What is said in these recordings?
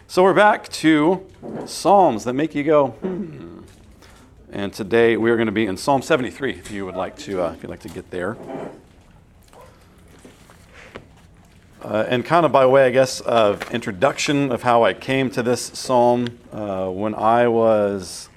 So we're back to Psalms that make you go, hmm. And today we are going to be in Psalm 73. If you'd like to get there, and kind of by way, I guess, of introduction of how I came to this psalm. When I was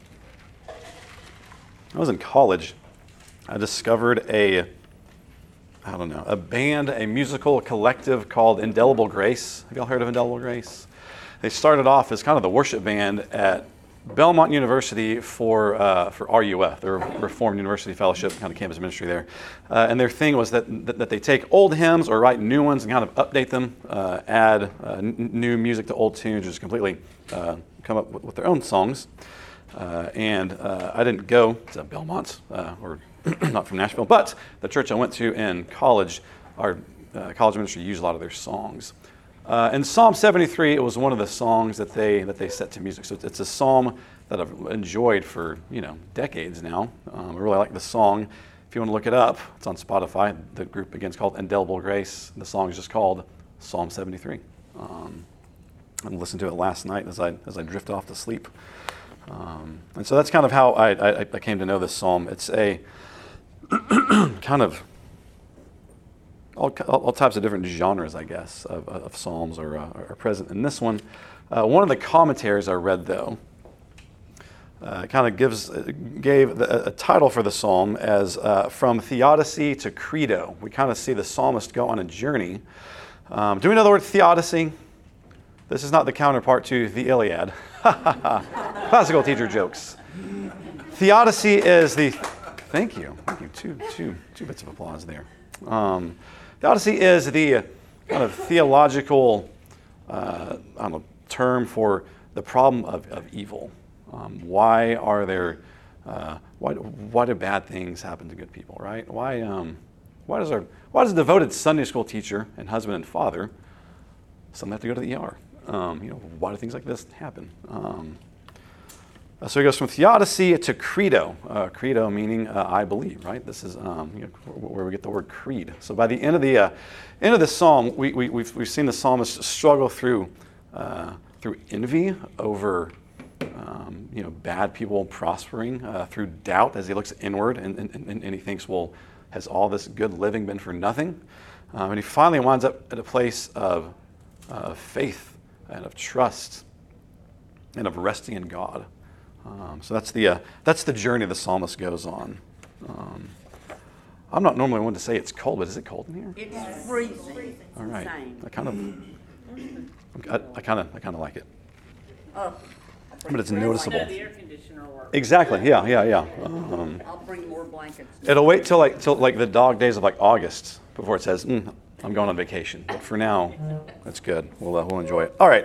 in college, I discovered a band, a musical collective called Indelible Grace. Have y'all heard of Indelible Grace? They started off as kind of the worship band at Belmont University for RUF, their Reformed University Fellowship, kind of campus ministry there. And their thing was that they take old hymns or write new ones and kind of update them, add new music to old tunes, just completely come up with their own songs. And I didn't go to Belmont, or not from Nashville, but the church I went to in college, our college ministry used a lot of their songs. In Psalm 73, it was one of the songs that they set to music. So it's a psalm that I've enjoyed for decades now. I really like the song. If you want to look it up, it's on Spotify. The group again is called Indelible Grace. The song is just called Psalm 73. I listened to it last night as I drift off to sleep. And so that's kind of how I came to know this psalm. It's a kind of all types of different genres, I guess, of psalms are present in this one. One of the commentaries I read, though, kind of gave a title for the psalm as From Theodicy to Credo. We kind of see the psalmist go on a journey. Do we know the word theodicy? This is not the counterpart to the Iliad. Classical teacher jokes. Theodicy is the... Thank you. Two bits of applause there. Theodicy is the kind of theological term for the problem of evil. Why are there? Why do bad things happen to good people? Right? Why does a devoted Sunday school teacher and husband and father suddenly have to go to the ER? Why do things like this happen? So he goes from theodicy to credo. Credo meaning I believe, right? This is where we get the word creed. So by the end of the psalm, we've seen the psalmist struggle through envy over bad people prospering, through doubt as he looks inward and he thinks, well, has all this good living been for nothing? And he finally winds up at a place of faith and of trust and of resting in God. So that's the journey the psalmist goes on. I'm not normally one to say it's cold, but is it cold in here? It's freezing. All right. I kind of like it. Oh, But it's noticeable. The air conditioner works. Exactly. Yeah. I'll bring more blankets. It'll wait till the dog days of August before it says, I'm going on vacation. But for now, that's good. We'll enjoy it. All right.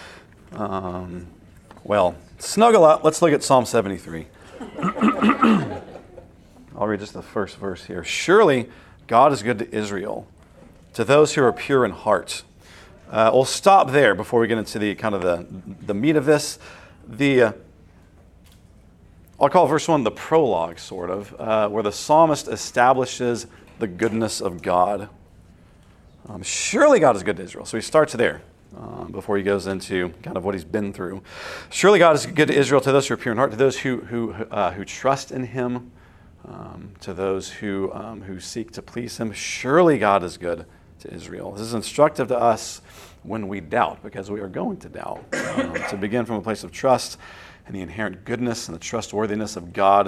Well, snuggle up. Let's look at Psalm 73. I'll read just the first verse here. Surely God is good to Israel, to those who are pure in heart. We'll stop there before we get into the kind of the meat of this. I'll call verse 1 the prologue, sort of, where the psalmist establishes the goodness of God. Surely God is good to Israel. So he starts there. Before he goes into kind of what he's been through. Surely God is good to Israel, to those who are pure in heart, to those who trust in him, to those who seek to please him. Surely God is good to Israel. This is instructive to us when we doubt, because we are going to doubt. To begin from a place of trust and the inherent goodness and the trustworthiness of God.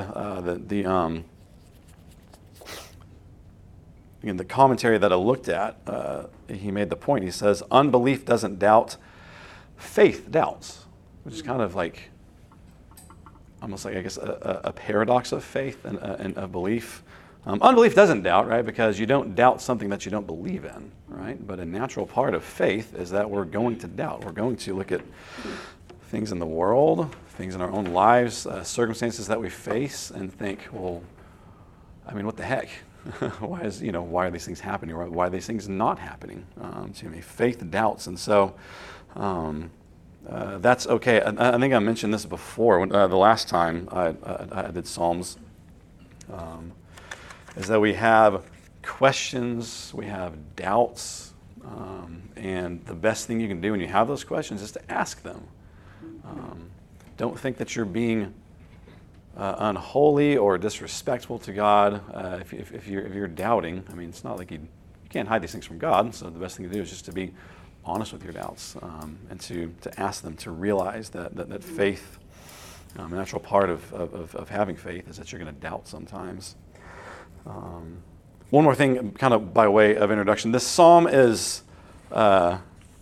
In the commentary that I looked at, he made the point. He says, unbelief doesn't doubt, faith doubts, which is kind of like, almost like, I guess, a paradox of faith and of belief. Unbelief doesn't doubt, right, because you don't doubt something that you don't believe in, right? But a natural part of faith is that we're going to doubt. We're going to look at things in the world, things in our own lives, circumstances that we face, and think, well, I mean, what the heck? Why are these things happening? Or why are these things not happening to me? Faith doubts, and so that's okay. I think I mentioned this before the last time I did Psalms. Is that we have questions, we have doubts, And the best thing you can do when you have those questions is to ask them. Don't think that you're being unholy or disrespectful to God if you're doubting. I mean, it's not like you can't hide these things from God. So the best thing to do is just to be honest with your doubts and to ask them to realize that faith, a natural part of having faith, is that you're going to doubt sometimes. One more thing, kind of by way of introduction. This psalm is, put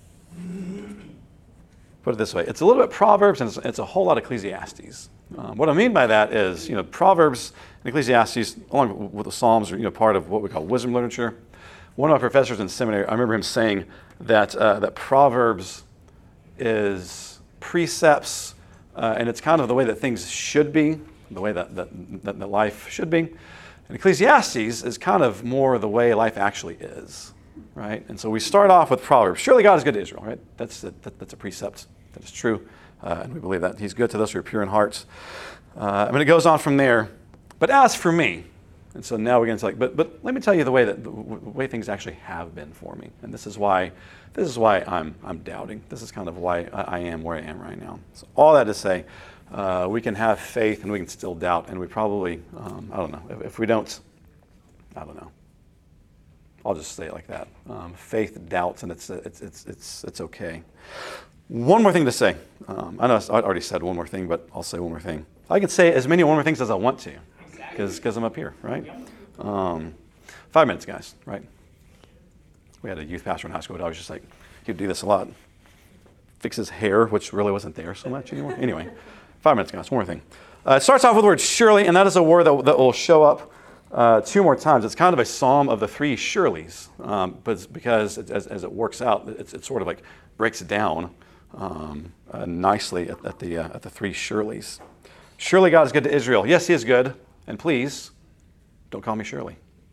it this way, it's a little bit Proverbs and it's a whole lot Ecclesiastes. What I mean by that is, Proverbs and Ecclesiastes, along with the Psalms, are part of what we call wisdom literature. One of my professors in seminary, I remember him saying that Proverbs is precepts, and it's kind of the way that things should be, the way that life should be. And Ecclesiastes is kind of more the way life actually is, right? And so we start off with Proverbs. Surely God is good to Israel, right? That's a precept. That is true. And we believe that He's good to those who are pure in heart. It goes on from there. But as for me, and so now we're going to but let me tell you the way things actually have been for me. And this is why I'm doubting. This is kind of why I am where I am right now. So all that to say, we can have faith and we can still doubt, and we probably, I don't know, if we don't, I don't know. I'll just say it like that. Faith doubts, and it's okay. One more thing to say. I know I already said one more thing, but I'll say one more thing. I can say as many one more things as I want to, because I'm up here, right? 5 minutes, guys, right? We had a youth pastor in high school, but I was just like, he'd do this a lot. Fix his hair, which really wasn't there so much anymore. Anyway, 5 minutes, guys. One more thing. It starts off with the word surely, and that is a word that will show up 2 more times. It's kind of a psalm of the 3 surelys, but because as it works out, it sort of like breaks it down nicely at the 3 surelys. Surely God is good to Israel. Yes, He is good, and please don't call me Shirley.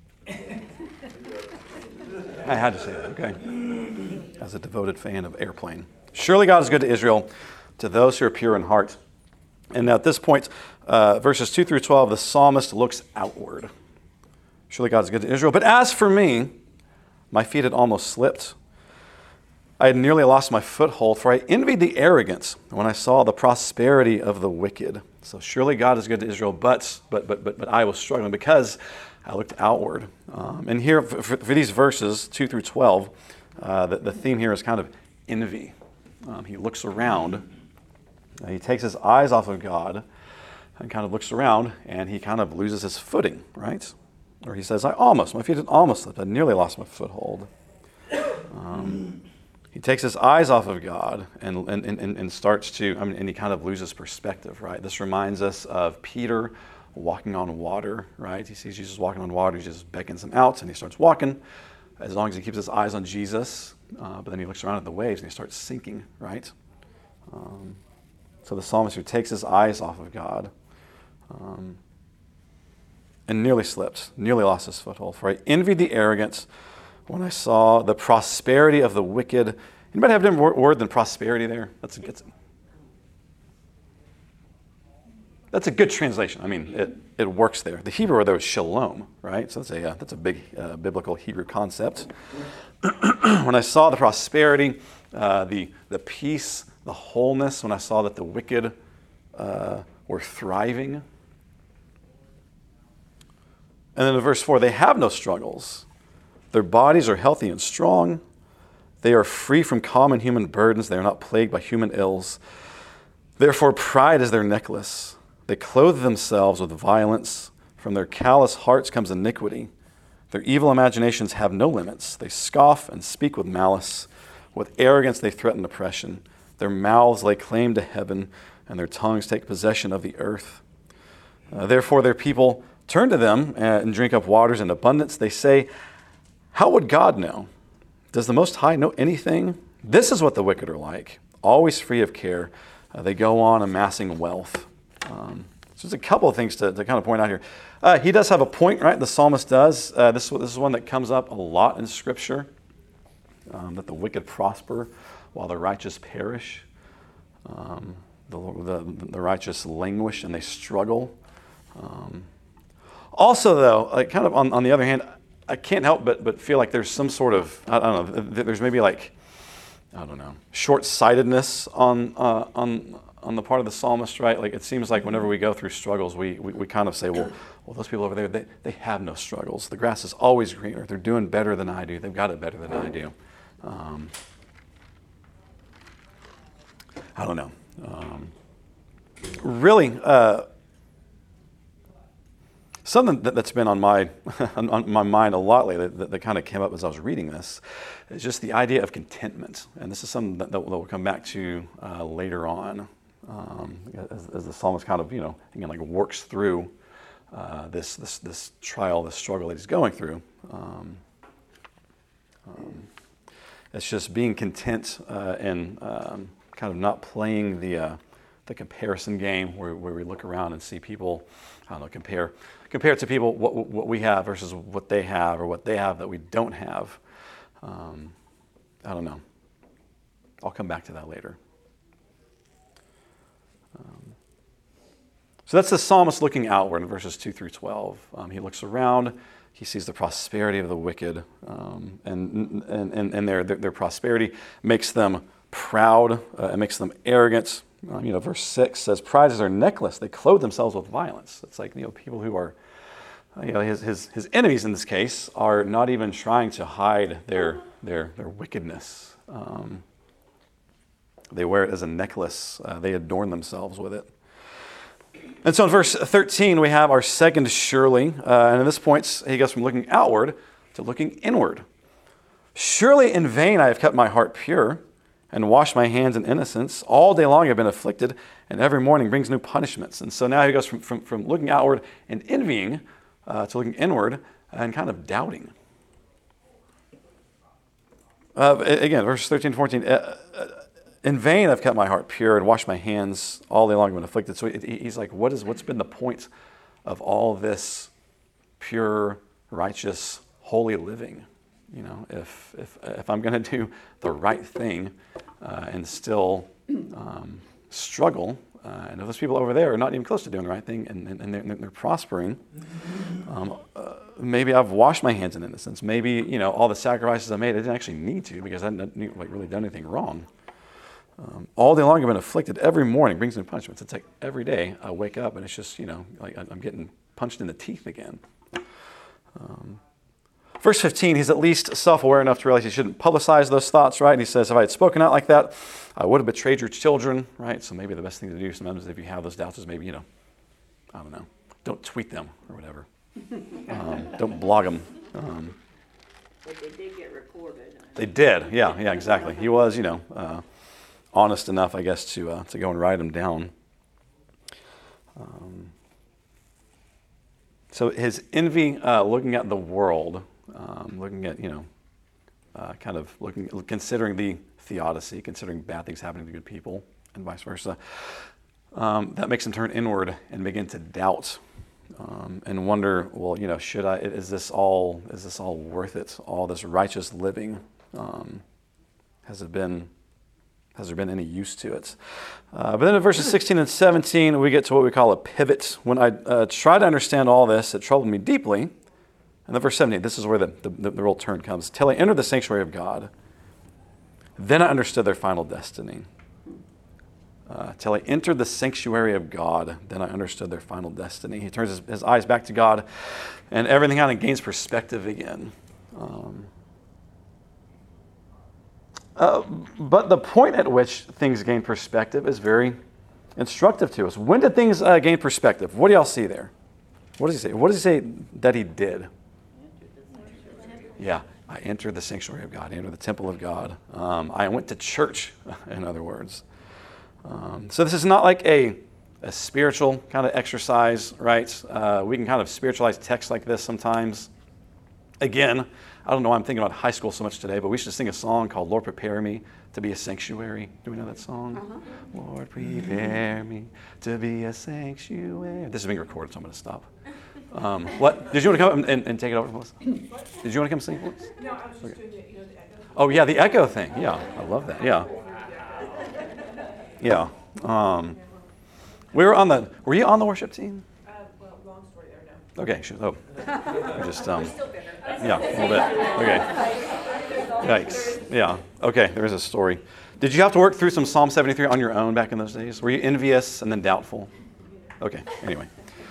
I had to say that, okay? As a devoted fan of Airplane. Surely God is good to Israel, to those who are pure in heart. And at this point, verses 2 through 12, the psalmist looks outward. Surely God is good to Israel. But as for me, my feet had almost slipped. I had nearly lost my foothold, for I envied the arrogant when I saw the prosperity of the wicked. So surely God is good to Israel, but I was struggling because I looked outward. And here, for these verses, 2 through 12, the theme here is kind of envy. He looks around. He takes his eyes off of God and kind of looks around, and he kind of loses his footing, right? Or he says, my feet had almost slipped. I nearly lost my foothold. He takes his eyes off of God and starts to, and he kind of loses perspective, right? This reminds us of Peter walking on water, right? He sees Jesus walking on water. He just beckons him out, and he starts walking as long as he keeps his eyes on Jesus. But then he looks around at the waves, and he starts sinking, right? So the psalmist who takes his eyes off of God and nearly slipped, nearly lost his foothold. For I envied the arrogant when I saw the prosperity of the wicked. Anybody have a different word than prosperity there? That's a good translation. I mean, it works there. The Hebrew word there is shalom, right? So that's a big biblical Hebrew concept. When I saw the prosperity, the peace, the wholeness, when I saw that the wicked were thriving. And then in verse 4, they have no struggles. Their bodies are healthy and strong. They are free from common human burdens. They are not plagued by human ills. Therefore, pride is their necklace. They clothe themselves with violence. From their callous hearts comes iniquity. Their evil imaginations have no limits. They scoff and speak with malice. With arrogance they threaten oppression. Their mouths lay claim to heaven, and their tongues take possession of the earth. Therefore their people turn to them and drink up waters in abundance. They say, how would God know? Does the Most High know anything? This is what the wicked are like, always free of care. They go on amassing wealth. So there's a couple of things to kind of point out here. He does have a point, right? The psalmist does. This is one that comes up a lot in Scripture, that the wicked prosper while the righteous perish. The righteous languish and they struggle. Also, though, kind of on the other hand, I can't help but feel like there's some sort of, I don't know, there's maybe like, I don't know, short-sightedness on the part of the psalmist, right? Like it seems like whenever we go through struggles, we kind of say, well, those people over there, they have no struggles. The grass is always greener. They're doing better than I do. They've got it better than I do. I don't know. Really, something that's been on my on my mind a lot lately that kind of came up as I was reading this is just the idea of contentment. And this is something that we'll come back to later on as the psalmist kind of, again, like works through this trial, this struggle that he's going through. It's just being content and kind of not playing the comparison game where we look around and see people, I don't know, compare it to people what we have versus what they have or what they have that we don't have. I don't know. I'll come back to that later. So that's the psalmist looking outward in verses 2 through 12. He looks around. He sees the prosperity of the wicked, and their prosperity makes them proud. It makes them arrogant. Verse 6 says, "Pride is their necklace. They clothe themselves with violence." It's like people who are, his enemies in this case are not even trying to hide their wickedness. They wear it as a necklace. They adorn themselves with it. And so in verse 13, we have our second surely. And at this point, he goes from looking outward to looking inward. "Surely in vain I have kept my heart pure and washed my hands in innocence. All day long I have been afflicted, and every morning brings new punishments." And so now he goes from looking outward and envying to looking inward and kind of doubting. Again, verse 13, 14. "In vain I've kept my heart pure and washed my hands. All day long I've been afflicted." So he's like, what's been the point of all this pure, righteous, holy living? If I'm going to do the right thing and still struggle, and if those people over there are not even close to doing the right thing and they're prospering, maybe I've washed my hands in innocence. Maybe all the sacrifices I made I didn't actually need to because I hadn't really done anything wrong. All day long I've been afflicted. Every morning brings new punishments. It's like every day I wake up and it's just like I'm getting punched in the teeth again. Verse 15, he's at least self-aware enough to realize he shouldn't publicize those thoughts, right? And he says, "If I had spoken out like that, I would have betrayed your children," right? So maybe the best thing to do sometimes if you have those doubts is maybe, I don't know, don't tweet them or whatever. Don't blog them. But they did get recorded. They did, yeah, exactly. He was, honest enough, I guess, to go and write them down. So his envy, looking at the world, looking at, considering the theodicy, considering bad things happening to good people, and vice versa, that makes him turn inward and begin to doubt and wonder, well, should I? Is this all worth it? All this righteous living, has there been any use to it? But then in verses 16 and 17, we get to what we call a pivot. "When I try to understand all this, it troubled me deeply." And then verse 17, this is where the real turn comes. "Till I entered the sanctuary of God, then I understood their final destiny." Till I entered the sanctuary of God, then I understood their final destiny. He turns his eyes back to God, and everything kind of gains perspective again. But the point at which things gain perspective is very instructive to us. When did things gain perspective? What do y'all see there? What does he say? What does he say that he did? Yeah, I entered the sanctuary of God. I entered the temple of God. I went to church, in other words. So this is not like a spiritual kind of exercise, right? We can kind of spiritualize texts like this sometimes. Again, I don't know why I'm thinking about high school so much today, but we should sing a song called "Lord, Prepare Me to Be a Sanctuary." Do we know that song? Uh-huh. "Lord, prepare me to be a sanctuary." This is being recorded, so I'm going to stop. What? Did you want to come and take it over, Melissa? What? Did you want to come sing for us? No, I was just doing the echo. Oh, yeah, the echo thing. Yeah, I love that. Yeah. Yeah. Were you on the worship team? Well, long story there, no. Okay. Oh. Just, Yeah, a little bit. Okay. Yikes. Yeah. Okay, there's a story. Did you have to work through some Psalm 73 on your own back in those days? Were you envious and then doubtful? Okay, anyway.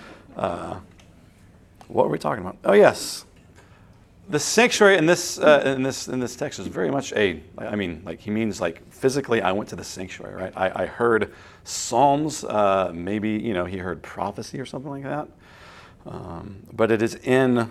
What were we talking about? Oh, yes. The sanctuary in this text is very much he means like physically I went to the sanctuary, right? I heard Psalms, maybe, he heard prophecy or something like that. But it is in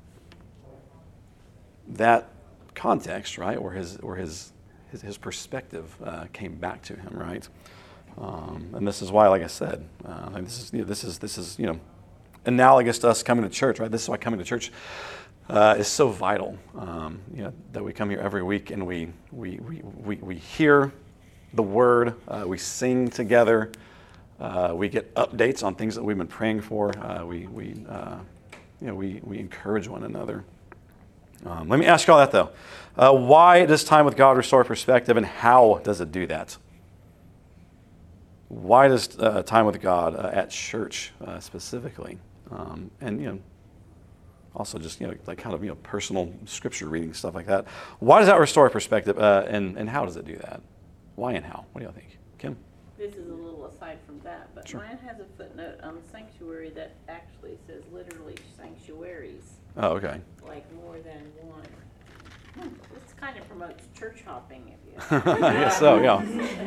that context, right, where his perspective came back to him, right? And this is why, like I said, this is analogous to us coming to church, right? This is why coming to church is so vital. That we come here every week and we hear the word, we sing together, we get updates on things that we've been praying for. We encourage one another. Let me ask you all that though. Why does time with God restore perspective, and how does it do that? Why does time with God at church specifically, and also just like kind of personal scripture reading, stuff like that? Why does that restore perspective, and how does it do that? Why and how? What do y'all think, Kim? This is a little aside from that, but Sure. mine has a footnote on sanctuary that actually says literally sanctuaries, Oh, okay. like more than one. This kind of promotes church hopping, if you. I guess so. Yeah.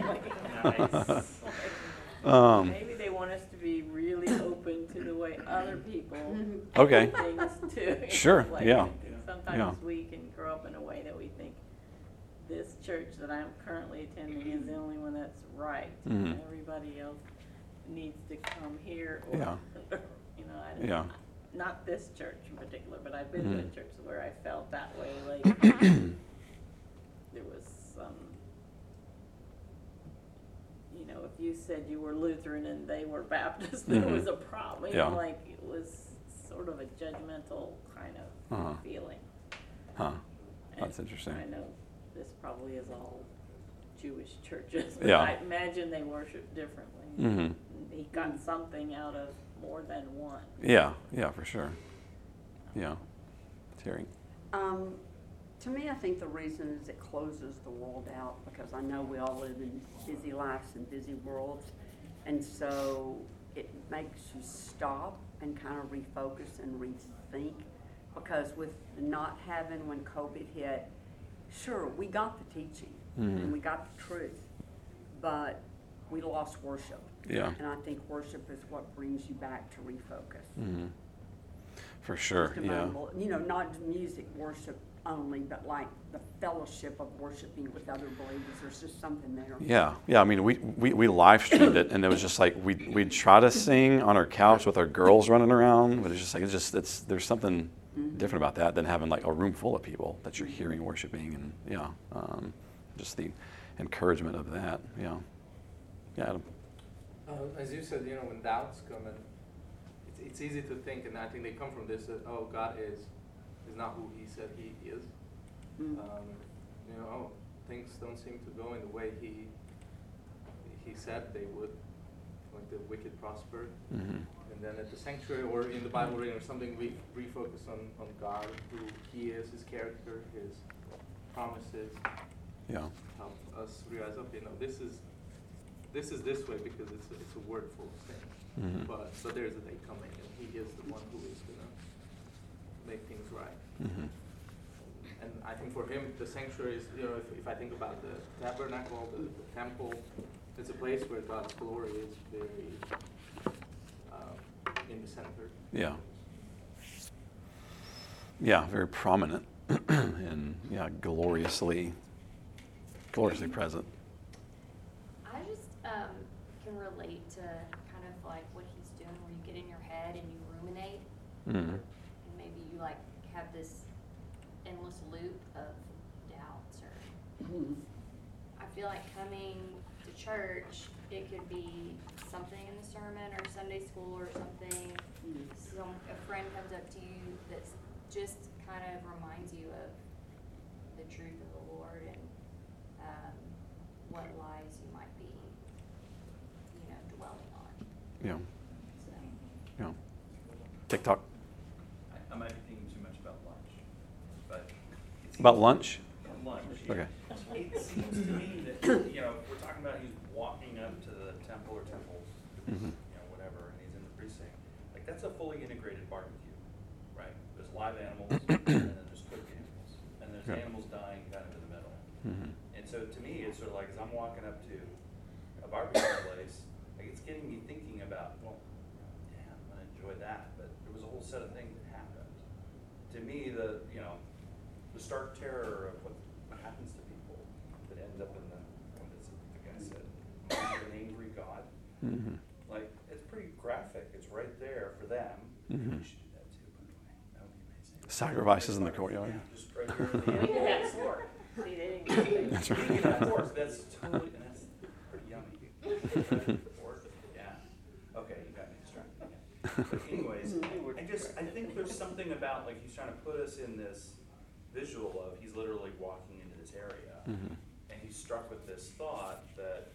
Nice. Maybe they want us to be really open to the way other people Okay. do things too. Sure, yeah. Sometimes Yeah. we can grow up in a way that we think this church that I'm currently attending is the only one that's right. Mhm. Everybody else needs to come here or, Yeah. I don't Yeah. know. Not this church in particular, but I've been to Mhm. churches where I felt that way, like there was some, if you said you were Lutheran and they were Baptist, there was a problem, Yeah. like it was sort of a judgmental kind of Uh-huh. feeling. Huh. That's And interesting. I know this probably is all Jewish churches, but Yeah. I imagine they worship differently. Mm-hmm. He got something out of more than one. Yeah. Yeah, for sure. Yeah. Terry. To me, I think the reason is it closes the world out, because I know we all live in busy lives and busy worlds. And so it makes you stop and kind of refocus and rethink, because with not having, when COVID hit, sure, we got the teaching Mhm. and we got the truth, but we lost worship. Yeah. And I think worship is what brings you back to refocus. Mm-hmm. For sure. Just a Yeah. moment, not just music worship only, but like the fellowship of worshiping with other believers. There's just something there. Yeah, yeah. I mean, we live streamed it, and it was just like we'd try to sing on our couch with our girls running around, but it's just like there's something different about that than having like a room full of people that you're hearing worshiping, and just the encouragement of that. Yeah, yeah. Adam. As you said, when doubts come in, it's easy to think, and I think they come from this, that, oh, God is not who he said he is. Things don't seem to go in the way he said they would, like the wicked prosper. Mm-hmm. And then at the sanctuary or in the Bible reading or something, we refocus on God, who he is, his character, his promises. Yeah. Help us realize, okay, no, this is this way because it's a word full of things. Mm-hmm. But there's a day coming, and he is the one who is gonna make things right. Mm-hmm. And I think for him, the sanctuary is, if I think about the tabernacle, the temple, it's a place where God's glory is very in the center. Yeah. Yeah, very prominent and gloriously present. I just can relate to kind of like what he's doing, where you get in your head and you ruminate, Mm-hmm. and maybe you like have this endless loop of doubts. Or I feel like coming to church, it could be something in the sermon or Sunday school or something. A friend comes up to you that's just kind of reminds you of the truth of the Lord and what lies you might be, dwelling on. Yeah. So. Yeah. TikTok. I might be thinking too much about lunch. About lunch? Lunch. Okay. It seems to me that, if we're talking about he's walking up to the temple or temples, whatever, and he's in the precinct, like that's a fully integrated barbecue, right? There's live animals, and then there's cooked animals, and there's Yeah. animals dying kind of in the middle. And so to me, it's sort of like as I'm walking up to a barbecue place, like it's getting me thinking about, well, yeah, I'm gonna enjoy that, but there was a whole set of things that happened. To me, the stark terror of what happens to people that ends up in what is it, the guy said, an angry God. Like, it's pretty graphic. It's right there for them. We should do that too, by the way. That would be amazing. Sacrifices in the courtyard. Yeah, just right here in the We end. can have pork. See, they didn't get it. That's right. Yeah, of course, that's totally, and that's pretty yummy. Pork, yeah. Okay, you got me distracted again. But anyways, I think there's something about, like, he's trying to put us in this visual of he's literally walking into this area, and he's struck with this thought that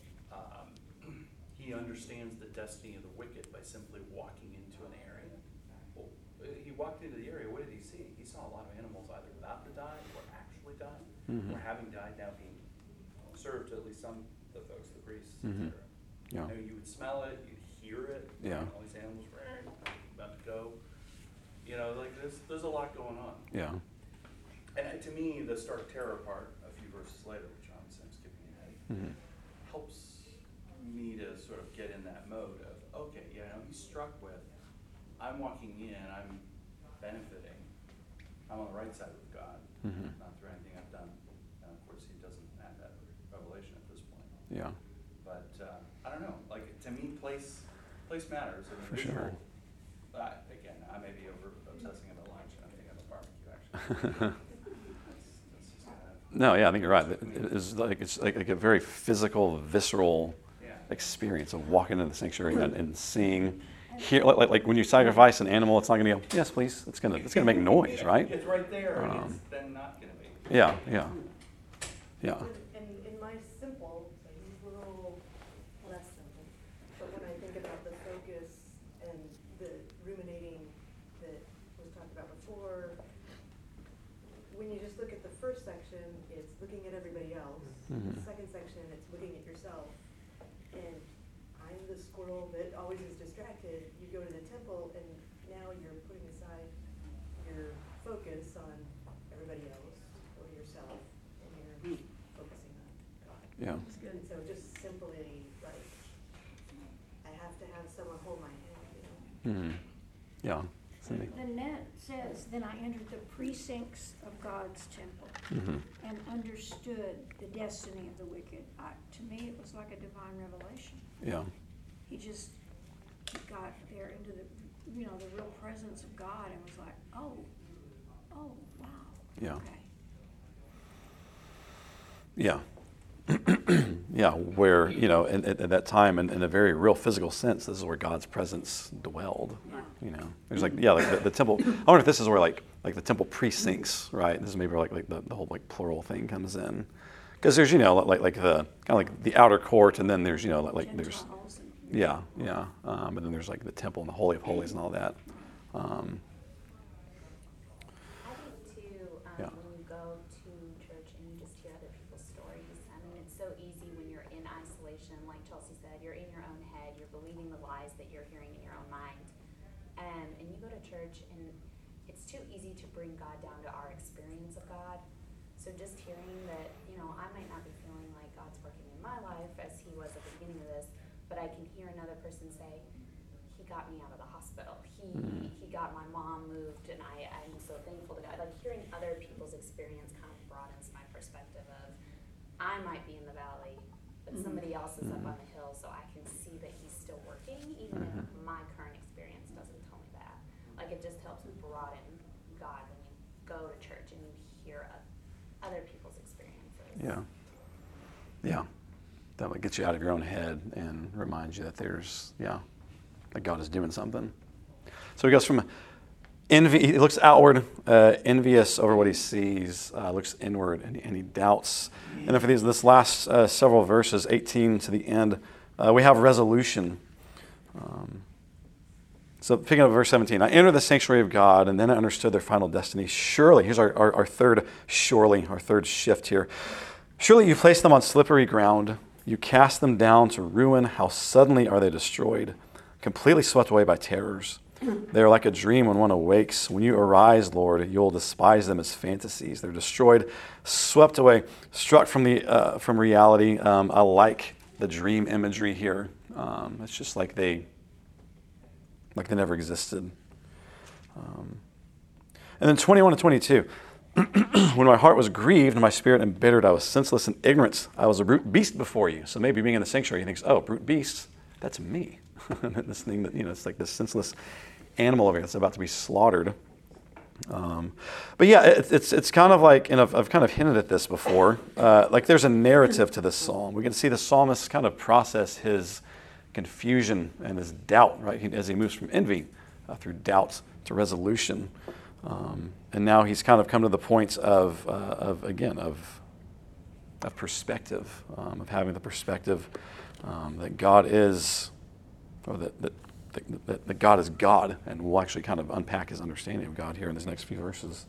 he understands the destiny of the wicked by simply walking into an area. Well, he walked into the area, what did he see? He saw a lot of animals either about to die or actually died, or having died now being served to at least some of the folks, the priests, etc. Yeah. You would smell it, you'd hear it. Yeah. All these animals about to go. Like there's a lot going on. Yeah. And to me, the stark terror part, a few verses later, which I'm skipping ahead, helps me to sort of get in that mode of, okay, he's struck with, I'm walking in, I'm benefiting, I'm on the right side with God, not through anything I've done. And of course, he doesn't have that revelation at this point. Yeah. But I don't know, like to me, place matters. And For sure. Again, I may be over obsessing about lunch, and I'm thinking about barbecue actually. That's just kind of, No, yeah, I think you're right. It's like a very physical, visceral yeah. experience of walking into the sanctuary and seeing, like when you sacrifice an animal, it's not going to go, yes, please. It's going to make noise, right? It's right there, and it's then not going to be. Yeah. And in my simple, these little less simple, but when I think about the focus and the ruminating that was talked about before, when you just look at the first section, it's looking at everybody else. The second section, it's looking at yourself. And I'm the squirrel that always is distracted. You go to the temple, and now you're putting aside your focus on everybody else or yourself, and you're focusing on God. Yeah. And so just simply, like, I have to have someone hold my hand, Yeah. Cindy. The net says, then I entered the precincts of God's temple and understood the destiny of the wicked. To me, it was like a divine revelation. Yeah. He got there into the real presence of God and was like, oh, wow. Yeah. Okay. Yeah. Yeah, where, at that time, in a very real physical sense, this is where God's presence dwelled. There's like the temple. I wonder if this is where like the temple precincts, right? This is maybe where like the whole like plural thing comes in, because there's like the kind of like the outer court, and then there's like there's Gentiles and- but then there's like the temple and the Holy of Holies and all that. I think too, Yeah. when you go to church and you just hear other people's stories, it's so easy when you're in isolation, like Chelsea said, you're in your own head, you're believing the lies that you're hearing in your own mind. And you go to church and it's too easy to bring God down to our experience of God. So just hearing that, I might not be feeling like God's working in my life as he was at the beginning of this, but I can hear another person say, he got me out of the hospital. He got my mom moved, and I'm so thankful to God. Like hearing other people's experience kind of broadens my perspective of I might be in the valley, but somebody else is up on the hill, so I can see that he's still working, even if my current experience doesn't tell me that. Like it just helps broaden God when you go to church and you hear other people's experiences. Yeah. That would get you out of your own head and remind you that that God is doing something. So he goes from envy, he looks outward, envious over what he sees, looks inward, and he doubts. And then for this last several verses, 18 to the end, we have resolution. So picking up verse 17, I entered the sanctuary of God, and then I understood their final destiny. Surely, here's our third surely, our third shift here. Surely you place them on slippery ground. You cast them down to ruin. How suddenly are they destroyed, completely swept away by terrors. They are like a dream when one awakes. When you arise, Lord, you'll despise them as fantasies. They're destroyed, swept away, struck from reality. I like the dream imagery here. It's just like they never existed. And then 21 to 22. When my heart was grieved and my spirit embittered, I was senseless and ignorant. I was a brute beast before you. So maybe being in the sanctuary, he thinks, oh, brute beast, that's me. This thing that, it's like this senseless animal over here that's about to be slaughtered. But yeah, it's kind of like, and I've kind of hinted at this before, like there's a narrative to this psalm. We can see the psalmist kind of process his confusion and his doubt, right, as he moves from envy through doubt to resolution. And now he's kind of come to the point of perspective, of having the perspective that God is, or that God is God, and we'll actually kind of unpack his understanding of God here in these next few verses.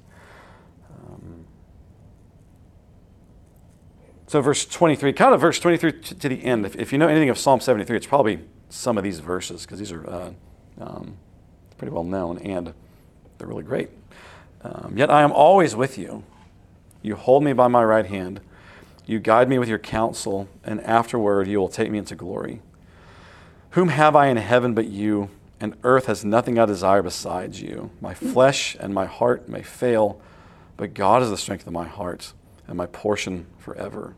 So verse 23, kind of verse 23 to the end. If you know anything of Psalm 73, it's probably some of these verses, because these are pretty well known, and they're really great. Yet I am always with you. You hold me by my right hand. You guide me with your counsel, and afterward you will take me into glory. Whom have I in heaven but you, and earth has nothing I desire besides you. My flesh and my heart may fail, but God is the strength of my heart and my portion forever.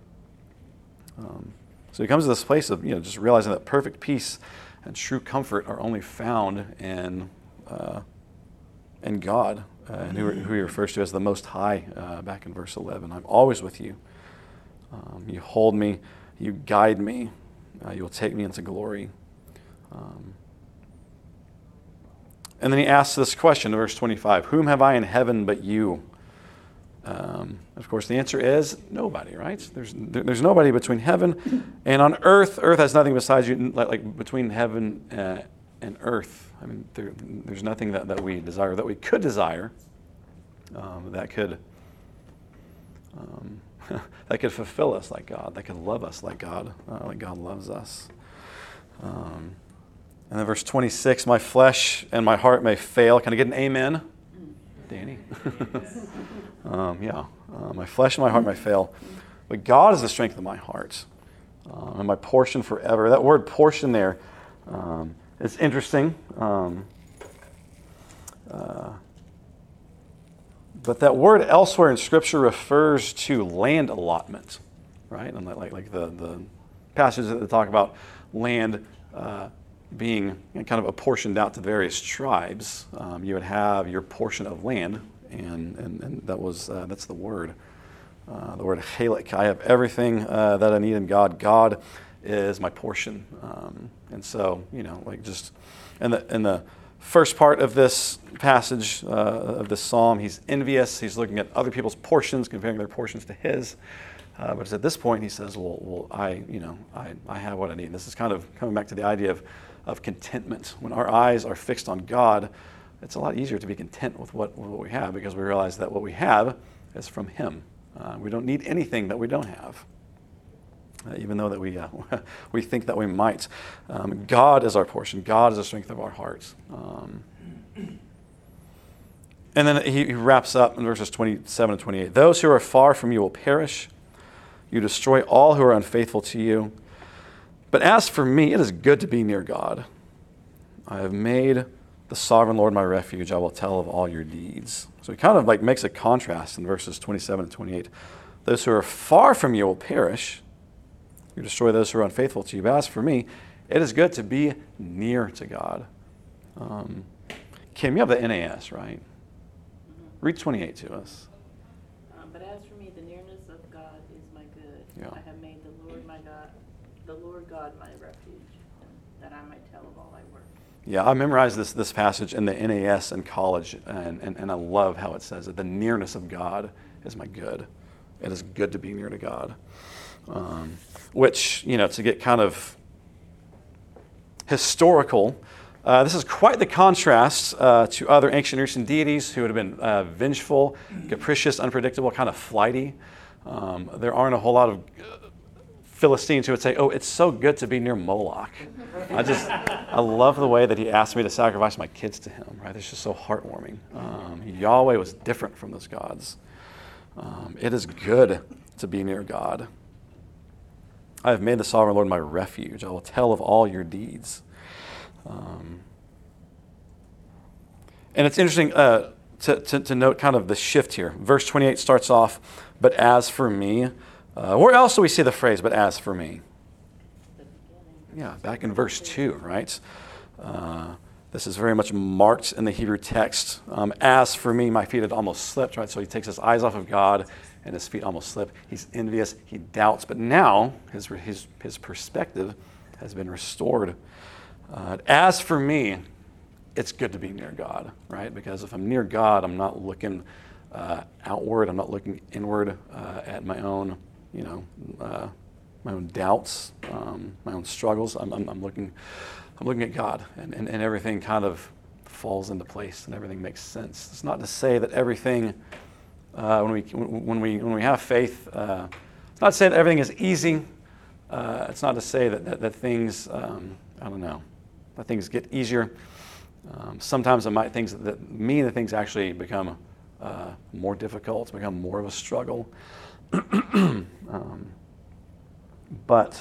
So he comes to this place of just realizing that perfect peace and true comfort are only found in God, and who he refers to as the Most High back in verse 11. I'm always with you. You hold me, you guide me, you will take me into glory. And then he asks this question in verse 25, whom have I in heaven but you? Of course, the answer is nobody, right? There's nobody between heaven and on earth. Earth has nothing besides you, like between heaven and earth. I mean, there's nothing that we desire, that we could desire, that could fulfill us like God, that could love us like God loves us. And then verse 26, my flesh and my heart may fail. Can I get an amen? Danny? My flesh and my heart may fail, but God is the strength of my heart and my portion forever. That word portion there, it's interesting. But that word elsewhere in Scripture refers to land allotment, right? And like the passages that talk about land being kind of apportioned out to various tribes, you would have your portion of land, and that's the word chalik. I have everything that I need in God. God is my portion, and so in the first part of this passage of this psalm, he's envious. He's looking at other people's portions, comparing their portions to his. But it's at this point he says, "Well, I have what I need." This is kind of coming back to the idea of contentment. When our eyes are fixed on God, it's a lot easier to be content with what we have, because we realize that what we have is from Him. We don't need anything that we don't have, even though that we think that we might. God is our portion. God is the strength of our hearts. And then he wraps up in verses 27 and 28. Those who are far from you will perish. You destroy all who are unfaithful to you. But as for me, it is good to be near God. I have made the sovereign Lord my refuge. I will tell of all your deeds. So he kind of makes a contrast in verses 27 and 28. Those who are far from you will perish. You destroy those who are unfaithful to you. But as for me, it is good to be near to God. Kim, you have the NAS, right? Read 28 to us. But as for me, the nearness of God is my good. Yeah. I have made the Lord God my refuge, that I might tell of all thy works. Yeah, I memorized this passage in the NAS in college, and I love how it says that the nearness of God is my good. It is good to be near to God. Which, to get kind of historical, This is quite the contrast to other ancient Near Eastern deities who would have been vengeful, capricious, unpredictable, kind of flighty. There aren't a whole lot of Philistines who would say, oh, it's so good to be near Moloch. I love the way that he asked me to sacrifice my kids to him, right? It's just so heartwarming. Yahweh was different from those gods. It is good to be near God. I have made the sovereign Lord my refuge. I will tell of all your deeds. And it's interesting to note kind of the shift here. Verse 28 starts off, but as for me. Where else do we see the phrase, but as for me? Yeah, back in verse 2, right? This is very much marked in the Hebrew text. As for me, my feet had almost slipped, right? So he takes his eyes off of God and his feet almost slip. He's envious, he doubts, but now his perspective has been restored. As for me, it's good to be near God, right? Because if I'm near God, I'm not looking outward, I'm not looking inward at my own, my own doubts, my own struggles. I'm looking at God, and everything kind of falls into place, and everything makes sense. It's not to say that everything, when we have faith, it's not to say that everything is easy. It's not to say that things, that things get easier. Sometimes things actually become more difficult, become more of a struggle. But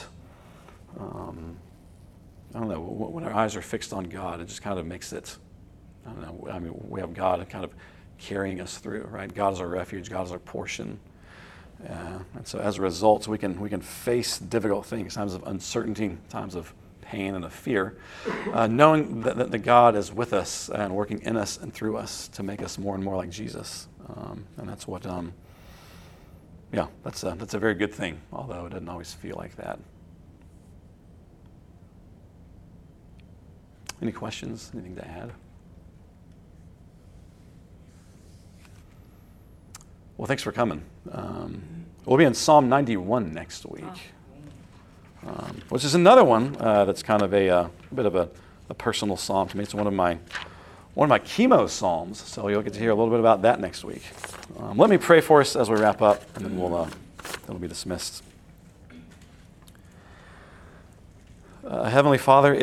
I don't know, when our eyes are fixed on God, it just kind of makes it, we have God kind of carrying us through, right? God is our refuge, God is our portion. And so as a result, we can face difficult things, times of uncertainty, times of pain and of fear, knowing that the God is with us and working in us and through us to make us more and more like Jesus. And that's what, that's a very good thing, although it doesn't always feel like that. Any questions? Anything to add? Well, thanks for coming. We'll be in Psalm 91 next week, which is another one that's kind of a bit of a personal psalm to me. It's one of my chemo psalms, so you'll get to hear a little bit about that next week. Let me pray for us as we wrap up, and then we'll be dismissed. Heavenly Father,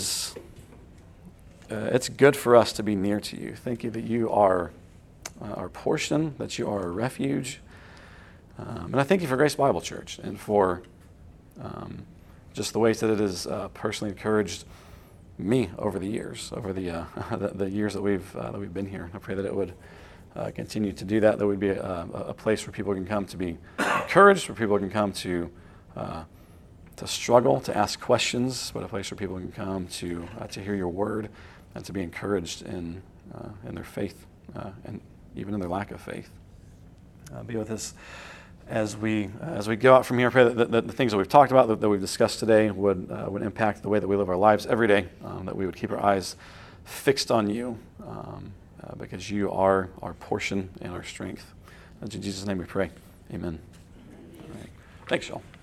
it's good for us to be near to you. Thank you that you are our portion, that you are our refuge. And I thank you for Grace Bible Church and for just the ways that it has personally encouraged me over the years, over the years that we've been here. I pray that it would continue to do that. There would be a place where people can come to be encouraged, where people can come to struggle, to ask questions, but a place where people can come to hear your word and to be encouraged in their faith and even in their lack of faith. Be with us as we go out from here. I pray that the things that we've talked about, that we've discussed today, would impact the way that we live our lives every day. That we would keep our eyes fixed on you, because you are our portion and our strength. In Jesus' name we pray. Amen. All right. Thanks, y'all.